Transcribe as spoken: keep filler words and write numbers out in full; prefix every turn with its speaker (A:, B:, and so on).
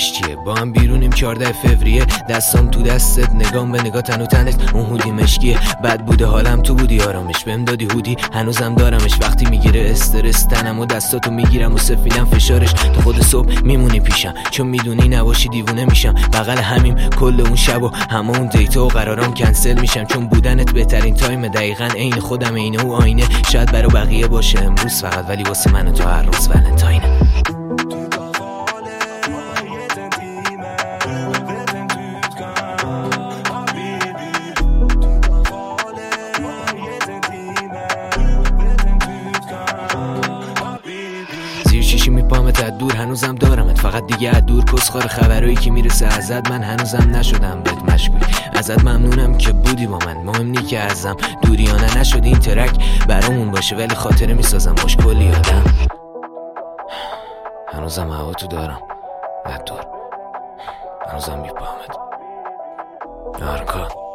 A: هودیش چیه؟ با هم بیرونیم چهارده فوریه، دستام تو دستت، نگام به نگاه تن و تنت. اون هودی مشکیه، بد بوده حالم، تو بودی آرامش، بهم دادی هودی هنوزم دارمش. وقتی میگیره استرس تنم و دستاتو میگیرم و سفیدم فشارش، تو خود صبح میمونی پیشم چون میدونی نباشی دیوونه میشم. بغل همیم کل اون شب و همه اون دیتا و قرارام کنسل میشم، چون بودنت بهترین تایم. دقیقاً عین خودم، عینه و آینه. شاید برا بقیه باشه امروز فقط، ولی واسه من و تو هر روز ولنتاینه. زیر شیشی میپامت از دور، هنوزم دارمت، فقط دیگه از دور. کسخار خبرایی که میرسه ازت، من هنوزم نشدم بهت مشغول. ازت ممنونم که بودی با من، مهم نی که ازم دوری یا نه. نشد این ترک برامون باشه، ولی خاطره میسازم باش کلی آدم. هنوزم هوا تو دارم از دور، هنوزم میپامت. آرکا